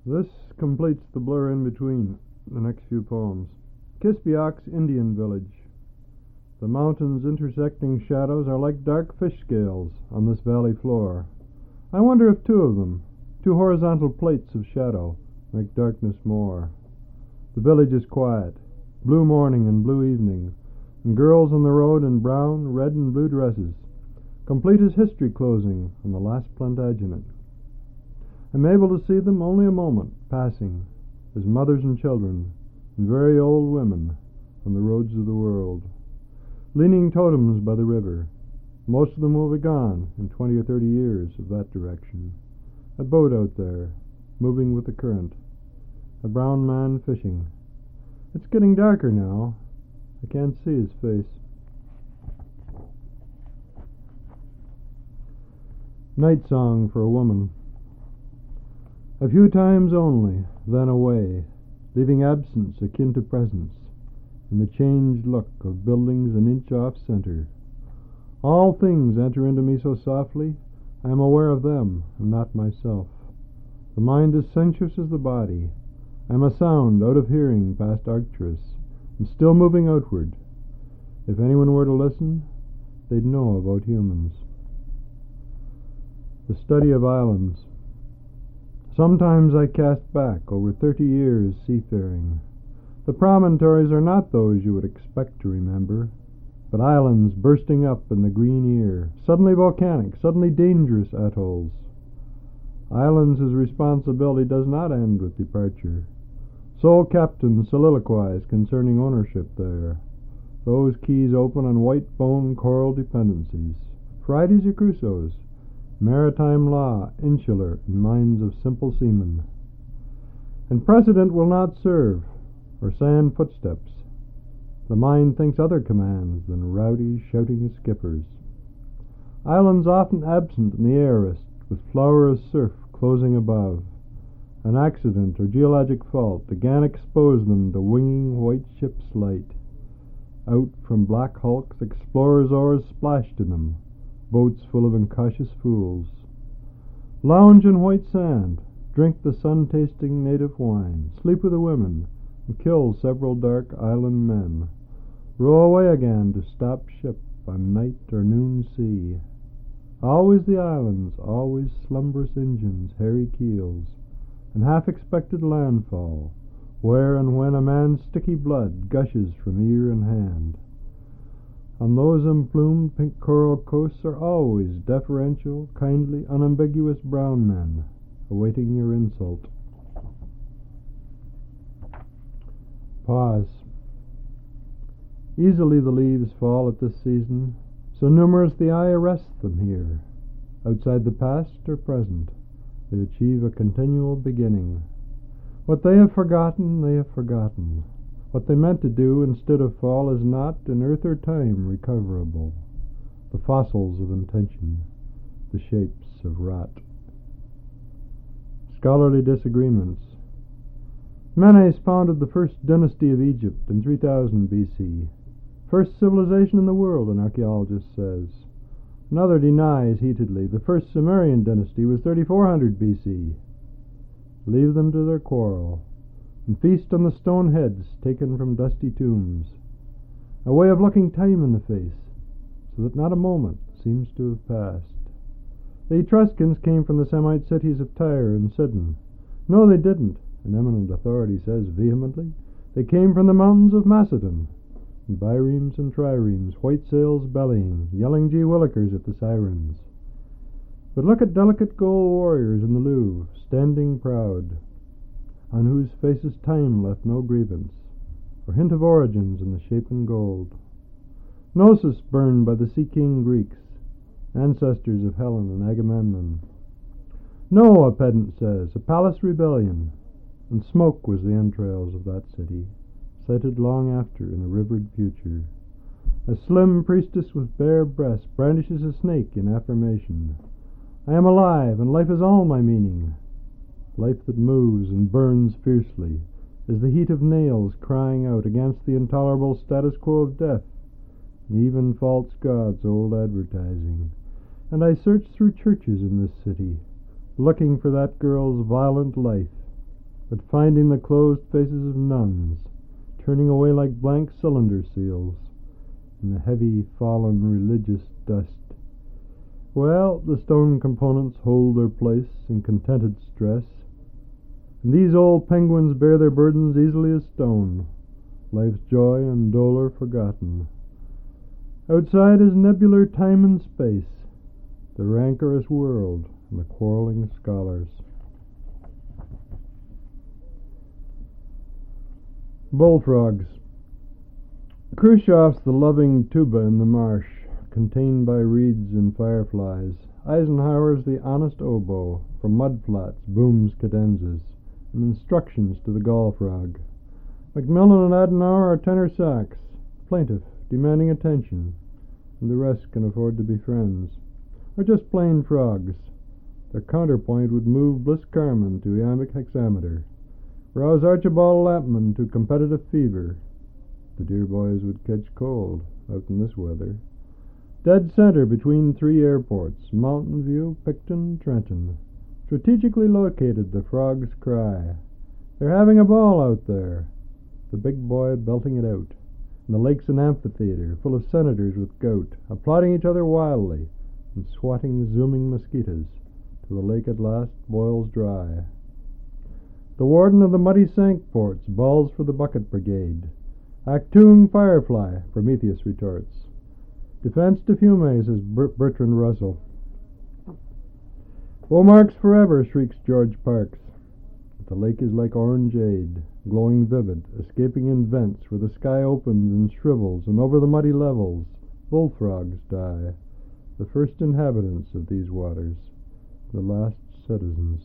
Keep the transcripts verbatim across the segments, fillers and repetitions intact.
This completes the blur in between the next few poems. Kispiock's Indian Village. The mountains' intersecting shadows are like dark fish scales on this valley floor. I wonder if two of them, two horizontal plates of shadow, make darkness more. The village is quiet, blue morning and blue evening, and girls on the road in brown, red, and blue dresses, complete as history closing on the last Plantagenet. I'm able to see them only a moment, passing, as mothers and children, and very old women on the roads of the world. Leaning totems by the river, most of them will be gone in twenty or thirty years of that direction. A boat out there, moving with the current. A brown man fishing. It's getting darker now. I can't see his face. Night Song for a Woman. A few times only, then away, leaving absence akin to presence, in the changed look of buildings an inch off center. All things enter into me so softly, I am aware of them, and not myself. The mind is sensuous as the body. I am a sound out of hearing past Arcturus, and still moving outward. If anyone were to listen, they'd know about humans. The Study of Islands. Sometimes I cast back over thirty years seafaring. The promontories are not those you would expect to remember, but islands bursting up in the green ear, suddenly volcanic, suddenly dangerous atolls. Islands whose responsibility does not end with departure. Sole captains soliloquize concerning ownership there. Those keys open on white-bone coral dependencies. Fridays or Crusoes. Maritime law, insular, in minds of simple seamen. And precedent will not serve, or sand footsteps. The mind thinks other commands than rowdy, shouting skippers. Islands often absent in the aorist, with flower of surf closing above. An accident or geologic fault again expose them to winging white ships' light. Out from black hulks, explorers' oars splashed in them, boats full of incautious fools. Lounge in white sand, drink the sun-tasting native wine, sleep with the women, and kill several dark island men. Row away again to stop ship on night or noon sea. Always the islands, always slumberous engines, hairy keels, and half-expected landfall, where and when a man's sticky blood gushes from ear and hand. On those emplumed pink coral coasts are always deferential, kindly, unambiguous brown men, awaiting your insult. Pause. Easily the leaves fall at this season, so numerous the eye arrests them here. Outside the past or present, they achieve a continual beginning. What they have forgotten, they have forgotten. What they meant to do instead of fall is not, in earth or time, recoverable. The fossils of intention, the shapes of rot. Scholarly disagreements. Menes founded the first dynasty of Egypt in three thousand B C. First civilization in the world, an archaeologist says. Another denies heatedly the first Sumerian dynasty was thirty-four hundred B C. Leave them to their quarrel, and feast on the stone heads taken from dusty tombs. A way of looking time in the face, so that not a moment seems to have passed. The Etruscans came from the Semite cities of Tyre and Sidon. No, they didn't, an eminent authority says vehemently. They came from the mountains of Macedon, and biremes and triremes, white sails bellying, yelling gee willikers at the sirens. But look at delicate gold warriors in the Louvre, standing proud, on whose faces time left no grievance, or hint of origins in the shapen gold. Knossos burned by the sea-king Greeks, ancestors of Helen and Agamemnon. No, a pedant says, a palace rebellion, and smoke was the entrails of that city, sighted long after in a rivered future. A slim priestess with bare breast brandishes a snake in affirmation. I am alive, and life is all my meaning. Life that moves and burns fiercely is the heat of nails crying out against the intolerable status quo of death, and even false gods' old advertising. And I search through churches in this city, looking for that girl's violent life, but finding the closed faces of nuns, turning away like blank cylinder seals in the heavy, fallen religious dust. Well, the stone components hold their place in contented stress, and these old penguins bear their burdens easily as stone, life's joy and dolour forgotten. Outside is nebular time and space, the rancorous world and the quarrelling scholars. Bullfrogs. Khrushchev's the loving tuba in the marsh, contained by reeds and fireflies. Eisenhower's the honest oboe, from mudflats, booms, cadenzas, and instructions to the gall-frog. Macmillan and Adenauer are tenor sax, plaintive, demanding attention, and the rest can afford to be friends, or just plain frogs. Their counterpoint would move Bliss Carman to iambic hexameter, rouse Archibald Lampman to competitive fever. The dear boys would catch cold out in this weather. Dead center between three airports, Mountain View, Picton, Trenton. Strategically located, the frogs cry. They're having a ball out there. The big boy belting it out. And the lake's an amphitheater, full of senators with gout, applauding each other wildly, and swatting zooming mosquitoes, till the lake at last boils dry. The warden of the muddy sank ports bawls for the bucket brigade. Actung firefly, Prometheus retorts. Defense de fume, says Bertrand Russell. Womarks forever, shrieks George Parks. But the lake is like orangeade, glowing vivid, escaping in vents where the sky opens and shrivels, and over the muddy levels bullfrogs die, the first inhabitants of these waters, the last citizens.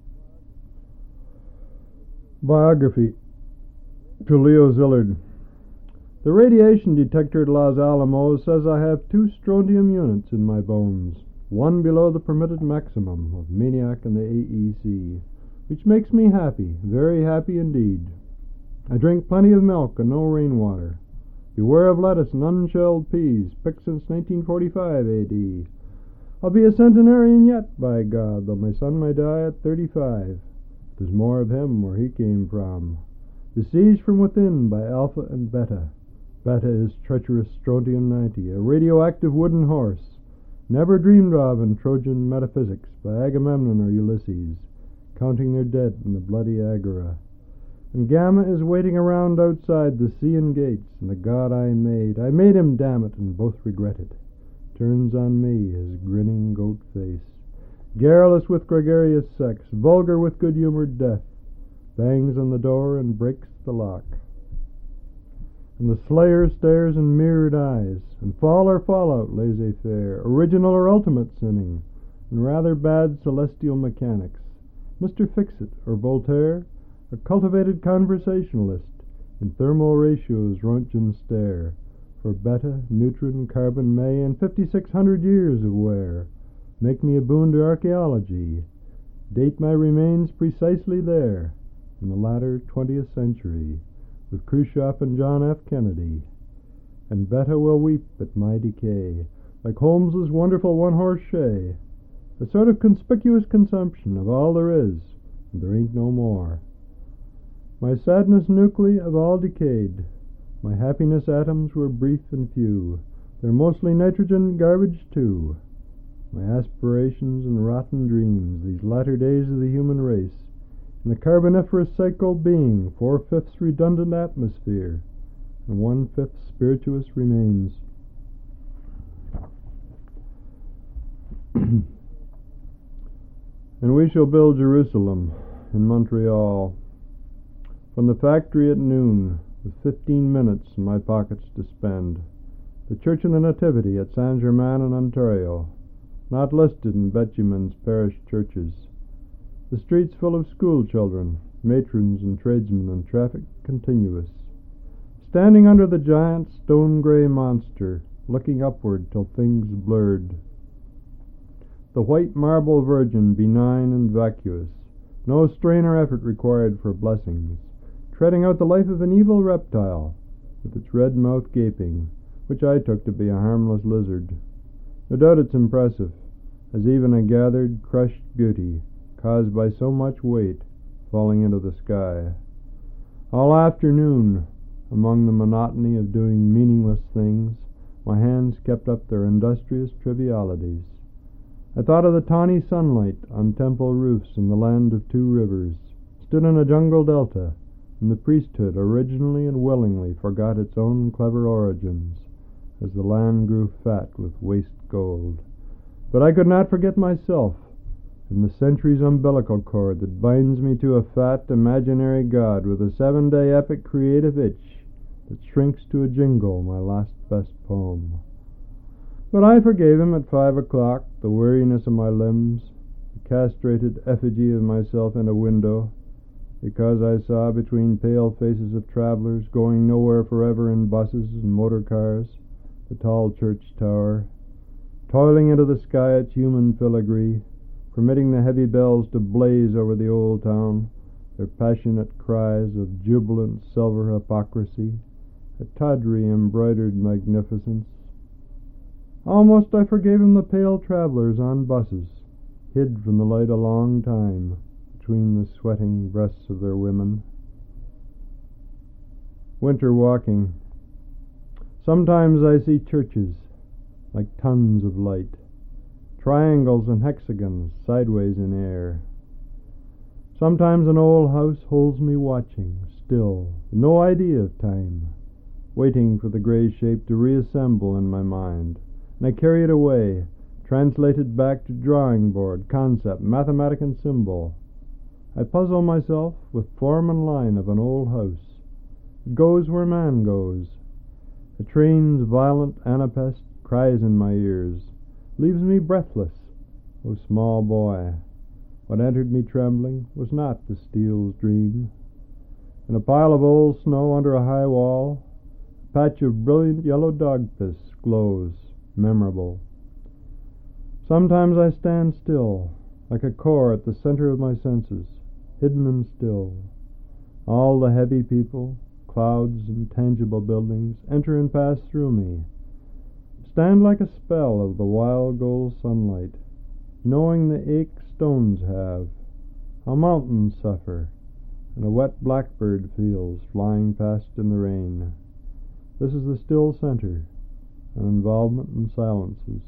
Biography. To Leo Szilard. The radiation detector at Los Alamos says I have two strontium units in my bones, one below the permitted maximum of Maniac and the A E C, which makes me happy, very happy indeed. I drink plenty of milk and no rainwater. Beware of lettuce and unshelled peas, picked since nineteen forty-five A D. I'll be a centenarian yet, by God, though my son may die at thirty-five. There's more of him where he came from. Besieged from within by Alpha and Beta. Beta is treacherous strontium ninety, a radioactive wooden horse, never dreamed of in Trojan metaphysics by Agamemnon or Ulysses, counting their dead in the bloody agora. And Gamma is waiting around outside the Sean gates, and the god I made, I made him, damn it, and both regret it, turns on me his grinning goat face. Garrulous with gregarious sex, vulgar with good-humored death, bangs on the door and breaks the lock. And the slayer stares in mirrored eyes, and fall or fallout laissez-faire, original or ultimate sinning, and rather bad celestial mechanics. Mister Fixit, or Voltaire, a cultivated conversationalist, in thermal ratios Roentgen stare, for beta, neutron, carbon may, and fifty-six hundred years of wear. Make me a boon to archaeology. Date my remains precisely there, in the latter twentieth century, with Khrushchev and John F. Kennedy. And Beta will weep at my decay, like Holmes's wonderful one-horse shay, a sort of conspicuous consumption of all there is, and there ain't no more. My sadness nuclei of all decayed, my happiness atoms were brief and few, they're mostly nitrogen garbage too. My aspirations and rotten dreams, these latter days of the human race, in the carboniferous cycle being, four-fifths redundant atmosphere, and one-fifth spirituous remains. And we shall build Jerusalem in Montreal, from the factory at noon, with fifteen minutes in my pockets to spend. The Church of the Nativity at Saint-Germain in Ontario, not listed in Betjeman's parish churches. The streets full of school children, matrons and tradesmen, and traffic continuous. Standing under the giant stone-grey monster, looking upward till things blurred. The white marble Virgin, benign and vacuous, no strain or effort required for blessings, treading out the life of an evil reptile, with its red mouth gaping, which I took to be a harmless lizard. No doubt it's impressive, as even a gathered, crushed beauty, caused by so much weight, falling into the sky. All afternoon, among the monotony of doing meaningless things, my hands kept up their industrious trivialities. I thought of the tawny sunlight on temple roofs in the land of two rivers, stood in a jungle delta, and the priesthood originally and willingly forgot its own clever origins, as the land grew fat with waste gold. But I could not forget myself, and the century's umbilical cord that binds me to a fat imaginary god with a seven-day epic creative itch that shrinks to a jingle my last best poem. But I forgave him at five o'clock, the weariness of my limbs, the castrated effigy of myself in a window, because I saw between pale faces of travelers going nowhere forever in buses and motor cars the tall church tower, toiling into the sky its human filigree, permitting the heavy bells to blaze over the old town, their passionate cries of jubilant silver hypocrisy, a tawdry embroidered magnificence. Almost I forgave him the pale travelers on buses, hid from the light a long time between the sweating breasts of their women. Winter walking. Sometimes I see churches like tons of light, triangles and hexagons sideways in air. Sometimes an old house holds me watching, still, no idea of time, waiting for the gray shape to reassemble in my mind, and I carry it away, translated back to drawing board, concept, mathematic and symbol. I puzzle myself with form and line of an old house. It goes where man goes. The train's violent anapest cries in my ears, leaves me breathless. O small boy, what entered me trembling was not the steel's dream. In a pile of old snow under a high wall, a patch of brilliant yellow dog piss glows, memorable. Sometimes I stand still, like a core at the center of my senses, hidden and still. All the heavy people, clouds and tangible buildings enter and pass through me. Stand like a spell of the wild gold sunlight, knowing the ache stones have, how mountains suffer, and a wet blackbird feels flying past in the rain. This is the still center, an involvement in silences.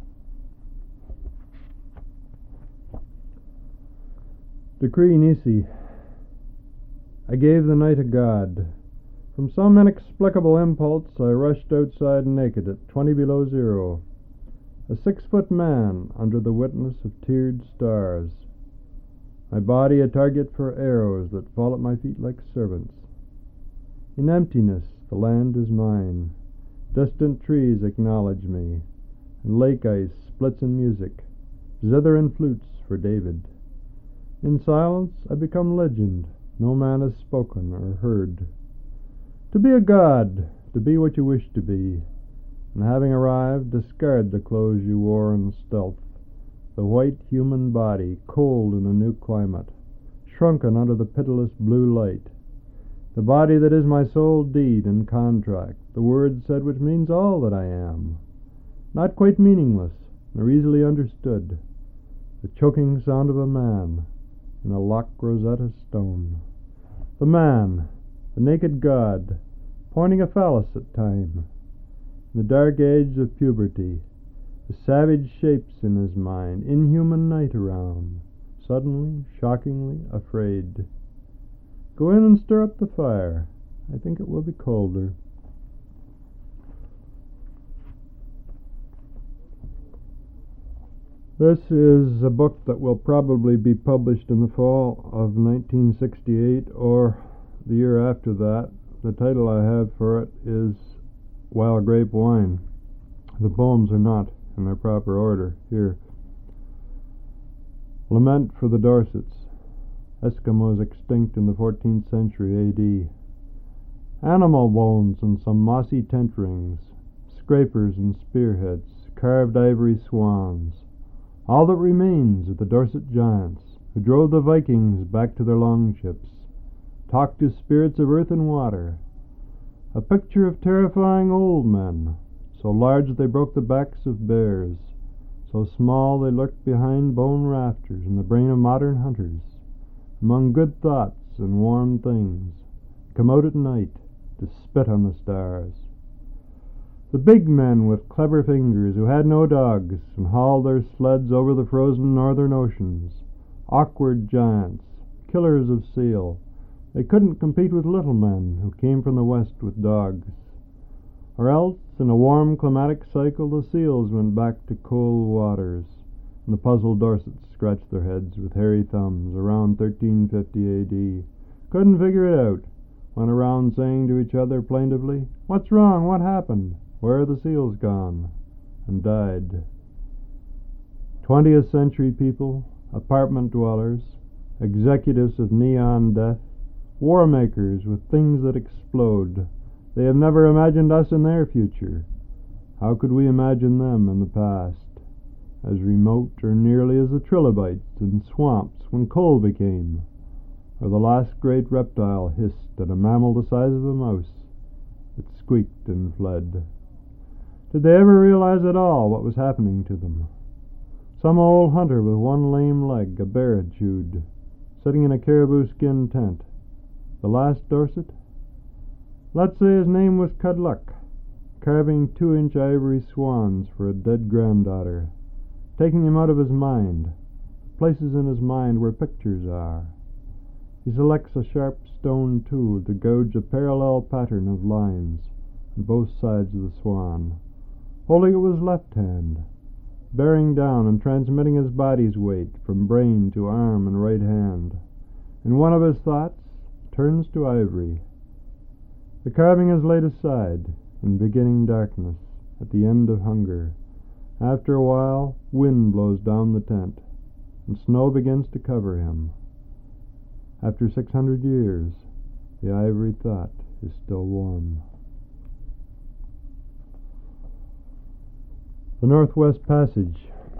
Decree Nisi. I gave the night a god. From some inexplicable impulse, I rushed outside naked at twenty below zero, a six-foot man under the witness of tiered stars, my body a target for arrows that fall at my feet like servants. In emptiness, the land is mine. Distant trees acknowledge me, and lake ice splits in music, zither and flutes for David. In silence, I become legend. No man has spoken or heard. To be a god, to be what you wish to be, and having arrived, discard the clothes you wore in stealth, the white human body, cold in a new climate, shrunken under the pitiless blue light, the body that is my sole deed and contract, the word said which means all that I am, not quite meaningless, nor easily understood, the choking sound of a man in a Loch Rosetta stone. The man, the naked god, pointing a phallus at time. In the dark age of puberty, the savage shapes in his mind, inhuman night around, suddenly, shockingly afraid. Go in and stir up the fire. I think it will be colder. This is a book that will probably be published in the fall of nineteen sixty-eight or the year after that. The title I have for it is Wild Grape Wine. The poems are not in their proper order here. Lament for the Dorsets, Eskimos extinct in the fourteenth century A D. Animal bones and some mossy tent rings, scrapers and spearheads, carved ivory swans, all that remains of the Dorset giants who drove the Vikings back to their longships, talked to spirits of earth and water. A picture of terrifying old men, so large they broke the backs of bears, so small they lurked behind bone rafters in the brain of modern hunters. among good thoughts and warm things, come out at night to spit on the stars. The big men with clever fingers who had no dogs and hauled their sleds over the frozen northern oceans, awkward giants, killers of seal, they couldn't compete with little men who came from the west with dogs. Or else, in a warm climatic cycle, the seals went back to cold waters, and the puzzled Dorsets scratched their heads with hairy thumbs around thirteen fifty A D. Couldn't figure it out. Went around saying to each other plaintively, "What's wrong? What happened? Where are the seals gone?" And died. Twentieth century people, apartment dwellers, executives of neon death, war makers with things that explode. They have never imagined us in their future. How could we imagine them in the past? As remote or nearly as the trilobites in swamps when coal became, or the last great reptile hissed at a mammal the size of a mouse that squeaked and fled. Did they ever realize at all what was happening to them? Some old hunter with one lame leg a bear had chewed, sitting in a caribou skin tent. The last Dorset? Let's say his name was Cudluck, carving two-inch ivory swans for a dead granddaughter, taking him out of his mind, places in his mind where pictures are. He selects a sharp stone tool to gouge a parallel pattern of lines on both sides of the swan, holding it with his left hand, bearing down and transmitting his body's weight from brain to arm and right hand. And one of his thoughts turns to ivory. The carving is laid aside in beginning darkness, at the end of hunger. After a while, wind blows down the tent, and snow begins to cover him. After six hundred years, the ivory thought is still warm. The Northwest Passage.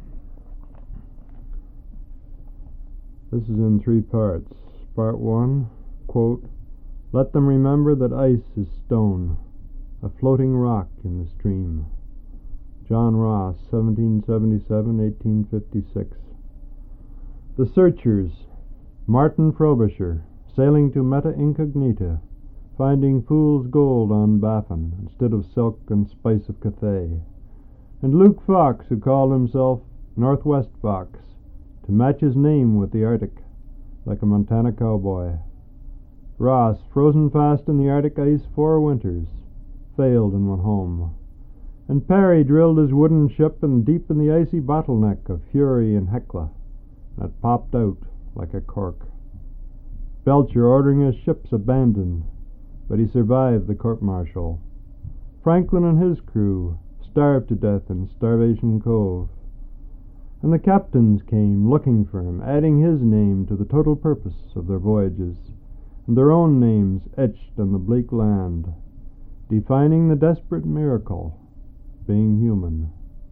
This is in three parts. Part one, quote, "Let them remember that ice is stone, a floating rock in the stream." John Ross, seventeen seventy-seven to eighteen fifty-six. The Searchers. Martin Frobisher, sailing to Meta Incognita, finding fool's gold on Baffin instead of silk and spice of Cathay. And Luke Fox, who called himself Northwest Fox, to match his name with the Arctic, like a Montana cowboy. Ross, frozen fast in the Arctic ice four winters, failed and went home. And Parry drilled his wooden ship in deep in the icy bottleneck of Fury and Hecla, and it popped out like a cork. Belcher ordering his ships abandoned, but he survived the court-martial. Franklin and his crew starved to death in Starvation Cove. And the captains came looking for him, adding his name to the total purpose of their voyages, and their own names etched on the bleak land, defining the desperate miracle, being human.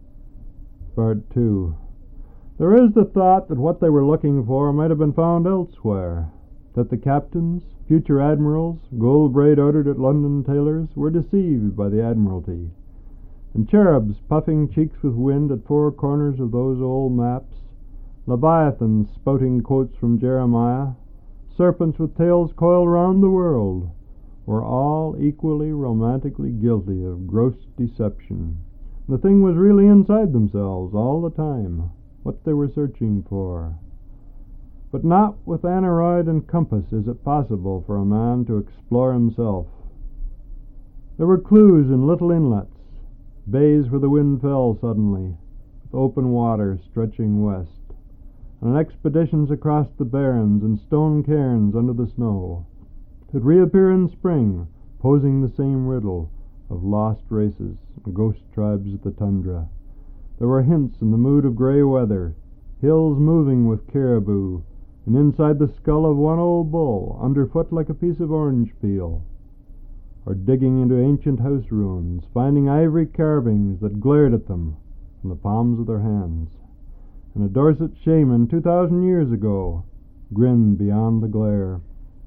Part two. There is the thought that what they were looking for might have been found elsewhere, that the captains, future admirals, gold-braid ordered at London tailors, were deceived by the Admiralty, and cherubs puffing cheeks with wind at four corners of those old maps, leviathans spouting quotes from Jeremiah, serpents with tails coiled round the world, were all equally romantically guilty of gross deception. The thing was really inside themselves all the time, what they were searching for. But not with aneroid and compass is it possible for a man to explore himself. There were clues in little inlets, bays where the wind fell suddenly, with open water stretching west, and expeditions across the barrens and stone cairns under the snow could reappear in spring, posing the same riddle of lost races and ghost tribes of the tundra. There were hints in the mood of gray weather, hills moving with caribou, and inside the skull of one old bull, underfoot like a piece of orange peel. Or digging into ancient house ruins, finding ivory carvings that glared at them from the palms of their hands. And a Dorset shaman two thousand years ago grinned beyond the glare.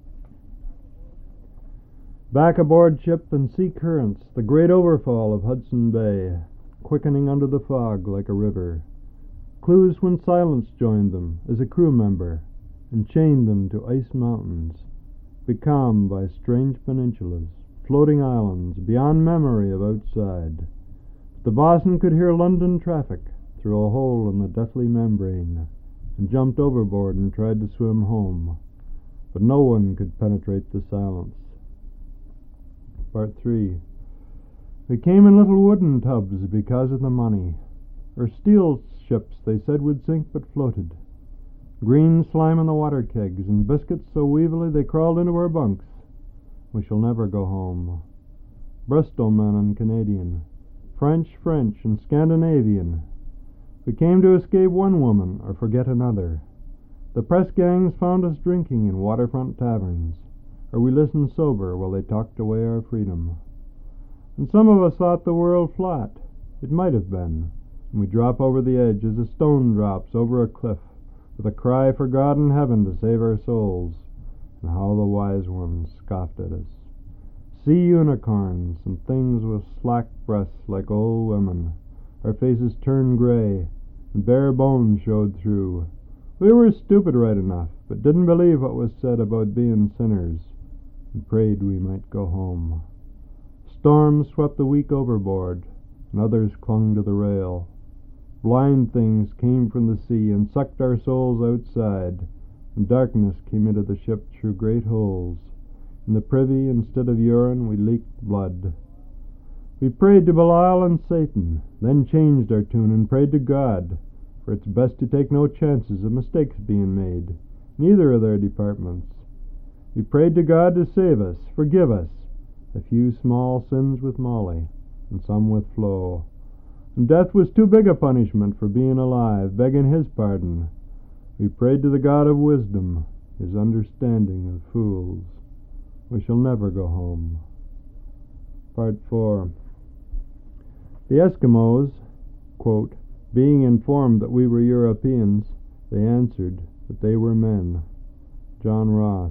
Back aboard ship and sea currents, the great overfall of Hudson Bay, quickening under the fog like a river. Clues when silence joined them as a crew member, and chained them to ice mountains, becalmed by strange peninsulas, floating islands beyond memory of outside. The Boston could hear London traffic through a hole in the deathly membrane, and jumped overboard and tried to swim home, but no one could penetrate the silence. Part three. We came in little wooden tubs because of the money, or steel ships they said would sink but floated. Green slime in the water kegs, and biscuits so weevily they crawled into our bunks. We shall never go home. Bristol men and Canadian, French, French, and Scandinavian. We came to escape one woman or forget another. The press gangs found us drinking in waterfront taverns, or we listened sober while they talked away our freedom. And some of us thought the world flat. It might have been, and we drop over the edge as a stone drops over a cliff, with a cry for God in heaven to save our souls, and how the wise ones scoffed at us. Sea unicorns and things with slack breasts like old women. Our faces turned gray, and bare bones showed through. We were stupid right enough, but didn't believe what was said about being sinners, and prayed we might go home. Storms swept the weak overboard, and others clung to the rail. Blind things came from the sea and sucked our souls outside, and darkness came into the ship through great holes. In the privy, instead of urine, we leaked blood. We prayed to Belial and Satan, then changed our tune and prayed to God, for it's best to take no chances of mistakes being made, in either of their departments. We prayed to God to save us, forgive us, a few small sins with Molly, and some with Flo. And death was too big a punishment for being alive, begging his pardon. We prayed to the God of wisdom, his understanding of fools. We shall never go home. Part four. The Eskimos, quote, being informed that we were Europeans, they answered that they were men. John Ross.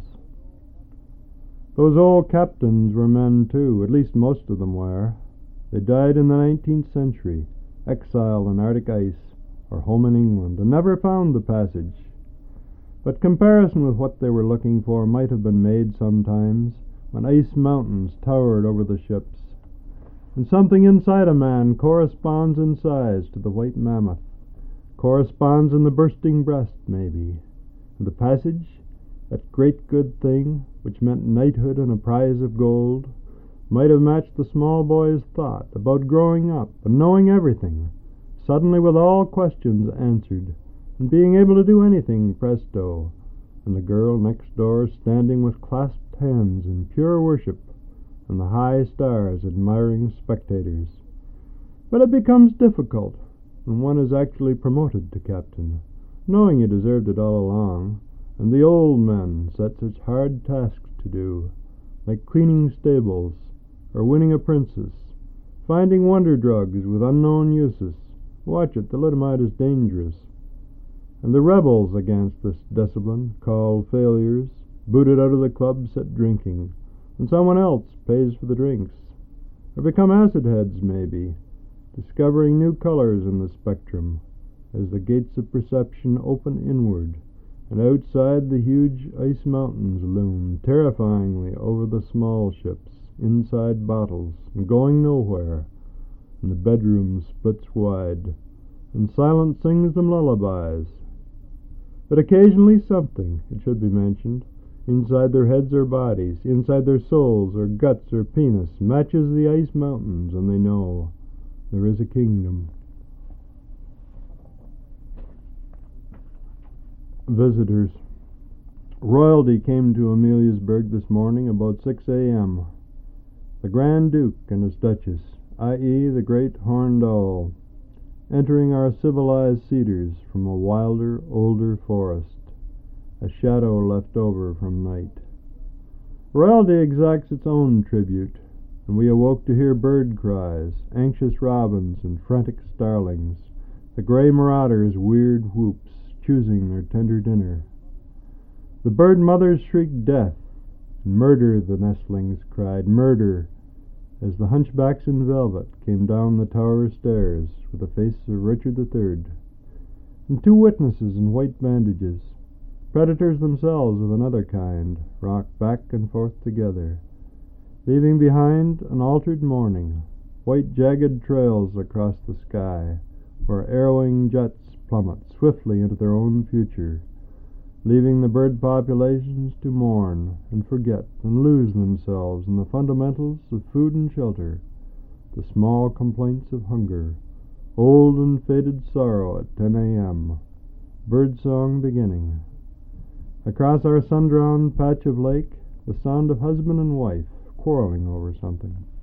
Those old captains were men too, at least most of them were. They died in the nineteenth century, exiled in Arctic ice, or home in England, and never found the passage. But comparison with what they were looking for might have been made sometimes, when ice mountains towered over the ships, and something inside a man corresponds in size to the white mammoth, corresponds in the bursting breast, maybe. And the passage, that great good thing, which meant knighthood and a prize of gold, might have matched the small boy's thought about growing up and knowing everything, suddenly with all questions answered, and being able to do anything presto, and the girl next door standing with clasped hands in pure worship, and the high stars admiring spectators. But it becomes difficult when one is actually promoted to captain, knowing he deserved it all along, and the old men set such hard tasks to do, like cleaning stables, or winning a princess, finding wonder drugs with unknown uses. Watch it, the litamite is dangerous. And the rebels against this discipline, called failures, booted out of the club, set drinking, and someone else pays for the drinks, or become acid heads maybe, discovering new colors in the spectrum as the gates of perception open inward, and outside the huge ice mountains loom terrifyingly over the small ships, inside bottles, and going nowhere, and the bedroom splits wide, and silence sings them lullabies. But occasionally something, it should be mentioned, inside their heads or bodies, inside their souls or guts or penis, matches the ice mountains, and they know there is a kingdom. Visitors. Royalty came to Ameliasburg this morning about six a.m. The Grand Duke and his Duchess, that is the great horned owl, entering our civilized cedars from a wilder, older forest, a shadow left over from night. Royalty exacts its own tribute, and we awoke to hear bird cries, anxious robins and frantic starlings, the grey marauders' weird whoops, choosing their tender dinner. The bird mothers shrieked death, and murder, the nestlings cried, murder, as the hunchbacks in velvet came down the tower stairs with the face of Richard the Third, and two witnesses in white bandages, Predators themselves of another kind rock back and forth together, leaving behind an altered morning, white jagged trails across the sky, where arrowing jets plummet swiftly into their own future, leaving the bird populations to mourn and forget and lose themselves in the fundamentals of food and shelter, the small complaints of hunger, old and faded sorrow at ten a.m., birdsong beginning. Across our sun-drowned patch of lake, the sound of husband and wife quarreling over something.